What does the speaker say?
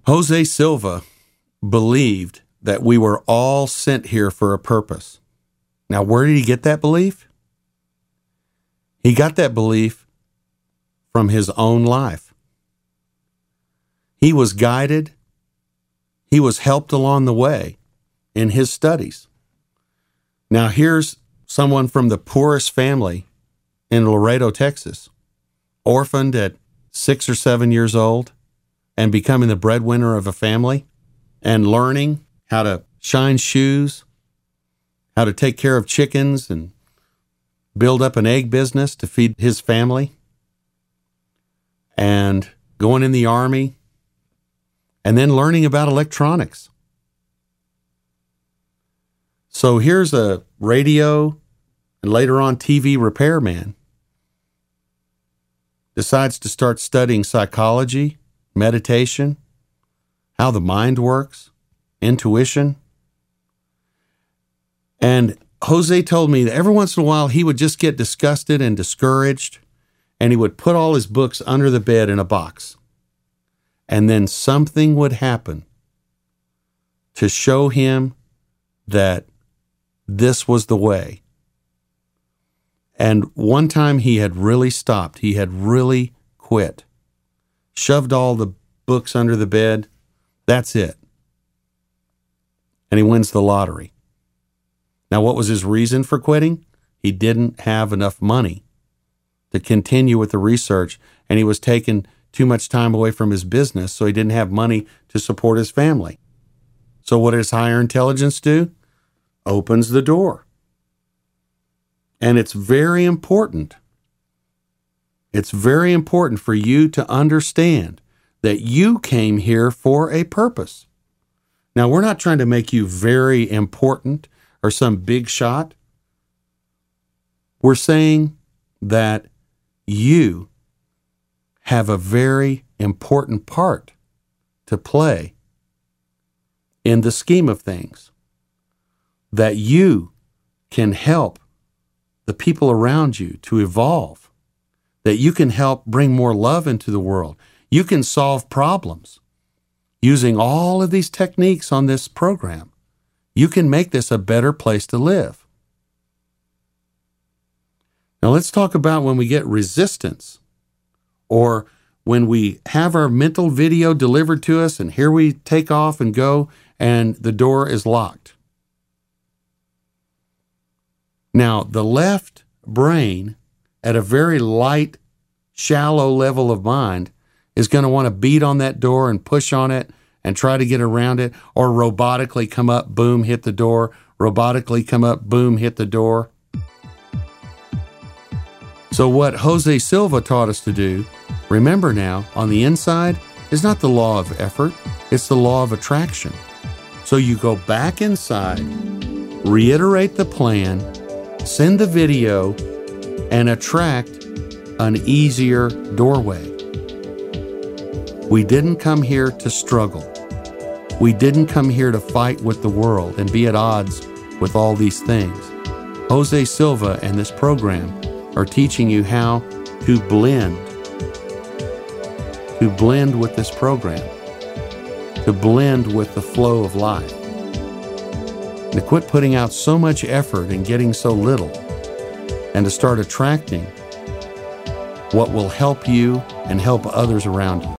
Jose Silva believed that we were all sent here for a purpose. Now, where did he get that belief? He got that belief from his own life. He was guided. He was helped along the way in his studies. Now, here's someone from the poorest family in Laredo, Texas, orphaned at 6 or 7 years old and becoming the breadwinner of a family and learning how to shine shoes, how to take care of chickens and build up an egg business to feed his family, and going in the Army, and then learning about electronics. So here's a radio and later on TV repairman. Decides to start studying psychology, meditation, how the mind works, intuition. And Jose told me that every once in a while he would just get disgusted and discouraged, and he would put all his books under the bed in a box. And then something would happen to show him that this was the way. And one time he had really stopped. He had really quit. Shoved all the books under the bed. That's it. And he wins the lottery. Now, what was his reason for quitting? He didn't have enough money to continue with the research, and he was taking too much time away from his business, so he didn't have money to support his family. So what does higher intelligence do? Opens the door. And it's very important. It's very important for you to understand that you came here for a purpose. Now, we're not trying to make you very important or some big shot. We're saying that you have a very important part to play in the scheme of things, that you can help the people around you to evolve, that you can help bring more love into the world. You can solve problems using all of these techniques on this program. You can make this a better place to live. Now let's talk about when we get resistance, or when we have our mental video delivered to us and here we take off and go and the door is locked. Now, the left brain at a very light, shallow level of mind is going to want to beat on that door and push on it and try to get around it, or robotically come up, boom, hit the door, robotically come up, boom, hit the door. So what Jose Silva taught us to do, remember now, on the inside is not the law of effort, it's the law of attraction. So you go back inside, reiterate the plan, send the video, and attract an easier doorway. We didn't come here to struggle. We didn't come here to fight with the world and be at odds with all these things. Jose Silva and this program are teaching you how to blend with this program, to blend with the flow of life, and to quit putting out so much effort and getting so little, and to start attracting what will help you and help others around you.